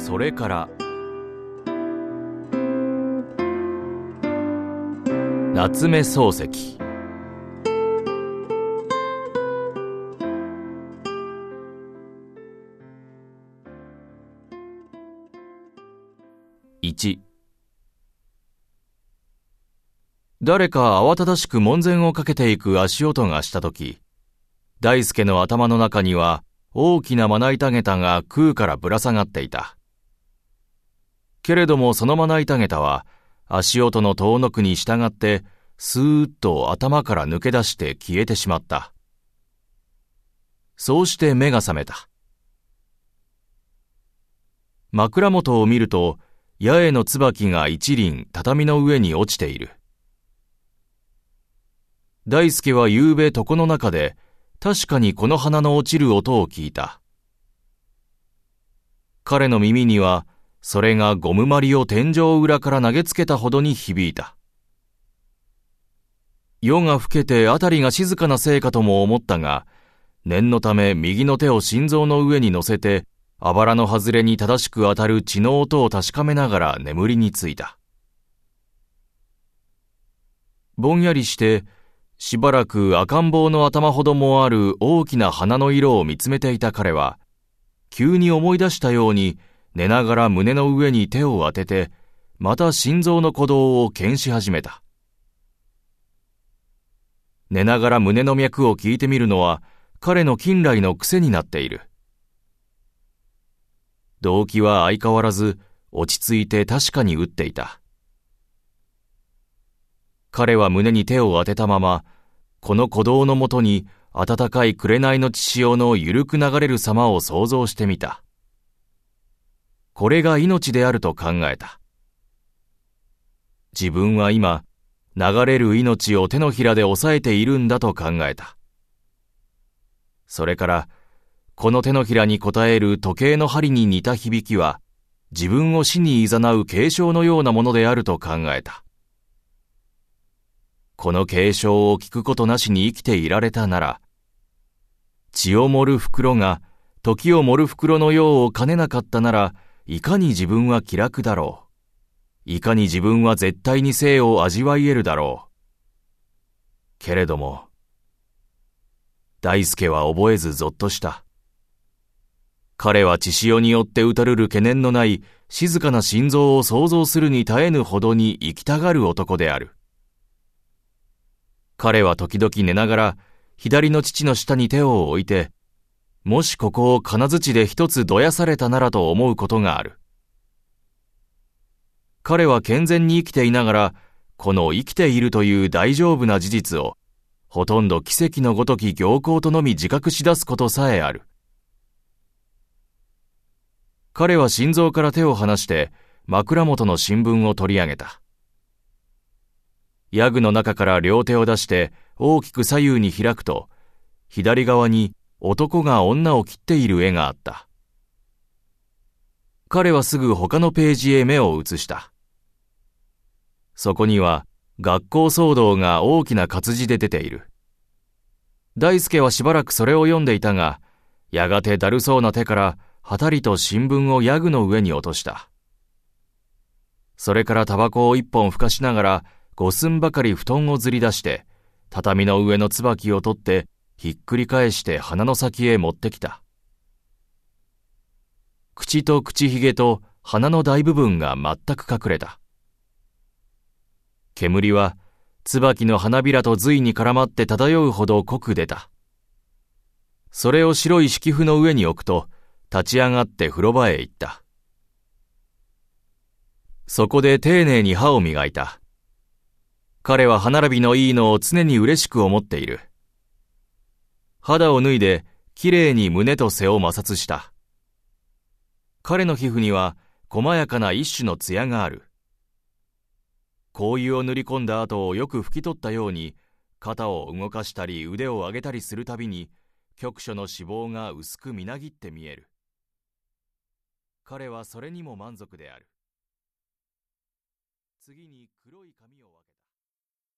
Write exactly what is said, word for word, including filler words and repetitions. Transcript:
それから夏目漱石。いち、誰か慌ただしく門前をかけていく足音がしたとき、大輔の頭の中には大きなまな板桁が空からぶら下がっていた。けれどもそのまな板桁は足音の遠のくに従ってスーッと頭から抜け出して消えてしまった。そうして目が覚めた。枕元を見ると八重の椿が一輪畳の上に落ちている。大輔はゆうべ床の中で確かにこの花の落ちる音を聞いた。彼の耳にはそれがゴムまりを天井裏から投げつけたほどに響いた。夜が更けてあたりが静かなせいかとも思ったが、念のため右の手を心臓の上に乗せて、あばらの外れに正しく当たる血の音を確かめながら眠りについた。ぼんやりして、しばらく赤ん坊の頭ほどもある大きな花の色を見つめていた彼は、急に思い出したように寝ながら胸の上に手を当てて、また心臓の鼓動を検し始めた。寝ながら胸の脈を聞いてみるのは彼の近来の癖になっている。動悸は相変わらず落ち着いて確かに打っていた。彼は胸に手を当てたまま、この鼓動のもとに暖かい紅の血潮のゆるく流れる様を想像してみた。これが命であると考えた。自分は今、流れる命を手のひらで抑えているんだと考えた。それから、この手のひらに応える時計の針に似た響きは、自分を死に誘う警鐘のようなものであると考えた。この警鐘を聞くことなしに生きていられたなら、血を盛る袋が時を盛る袋のようを兼ねなかったなら、いかに自分は気楽だろう。いかに自分は絶対に生を味わい得るだろう。けれども、大輔は覚えずぞっとした。彼は血潮によって打たるる懸念のない静かな心臓を想像するに耐えぬほどに生きたがる男である。彼は時々寝ながら左の父の下に手を置いて、もしここを金槌で一つどやされたならと思うことがある。彼は健全に生きていながら、この生きているという大丈夫な事実を、ほとんど奇跡のごとき行幸とのみ自覚し出すことさえある。彼は心臓から手を離して、枕元の新聞を取り上げた。ヤグの中から両手を出して大きく左右に開くと、左側に男が女を切っている絵があった。彼はすぐ他のページへ目を移した。そこには学校騒動が大きな活字で出ている。大輔はしばらくそれを読んでいたが、やがてだるそうな手からはたりと新聞をヤグの上に落とした。それからタバコを一本ふかしながら、五寸ばかり布団をずり出して、畳の上の椿を取って、ひっくり返して鼻の先へ持ってきた。口と口ひげと鼻の大部分が全く隠れた。煙は、椿の花びらと髄に絡まって漂うほど濃く出た。それを白い敷布の上に置くと、立ち上がって風呂場へ行った。そこで丁寧に歯を磨いた。彼は歯並びのいいのを常に嬉しく思っている。肌を脱いで、きれいに胸と背を摩擦した。彼の皮膚には、細やかな一種の艶がある。香油を塗り込んだ後をよく拭き取ったように、肩を動かしたり腕を上げたりするたびに、局所の脂肪が薄くみなぎって見える。彼はそれにも満足である。次に黒い髪を分け